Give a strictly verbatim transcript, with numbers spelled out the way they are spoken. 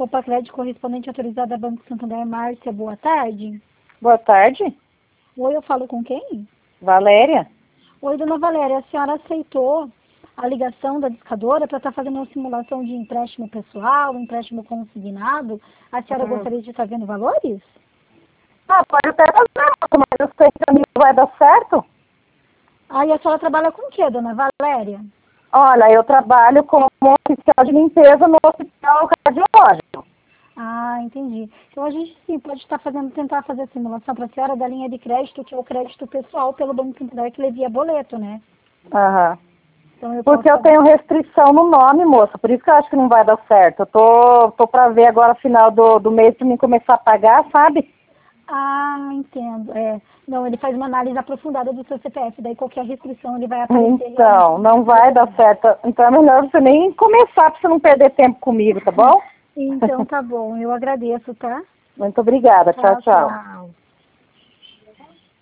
Copa Crédito, correspondente autorizada Banco Santander. Márcia, boa tarde. Boa tarde. Oi, eu falo com quem? Valéria. Oi, dona Valéria, a senhora aceitou a ligação da discadora para estar fazendo uma simulação de empréstimo pessoal, empréstimo consignado? A senhora Hum. gostaria de estar vendo valores? Ah, pode até fazer, mas eu sei que a minha vai dar certo. Ah, e a senhora trabalha com o quê, dona Valéria? Olha, eu trabalho como oficial de limpeza no hospital cardiológico. Ah, entendi. Então a gente sim pode estar fazendo, tentar fazer a simulação para a senhora da linha de crédito, que é o crédito pessoal pelo Banco Santander, que ele via boleto, né? Aham. Então eu Porque posso eu tenho restrição no nome, moça, por isso que eu acho que não vai dar certo. Eu tô, tô pra ver agora, final do, do mês, pra mim começar a pagar, sabe? Ah, entendo. É. Não, ele faz uma análise aprofundada do seu C P F, daí qualquer restrição ele vai aparecer. Então, não vai dar certo. Então é melhor você nem começar pra você não perder tempo comigo, tá bom? Então tá bom, eu agradeço, tá? Muito obrigada. Tchau, Tchau, tchau. tchau.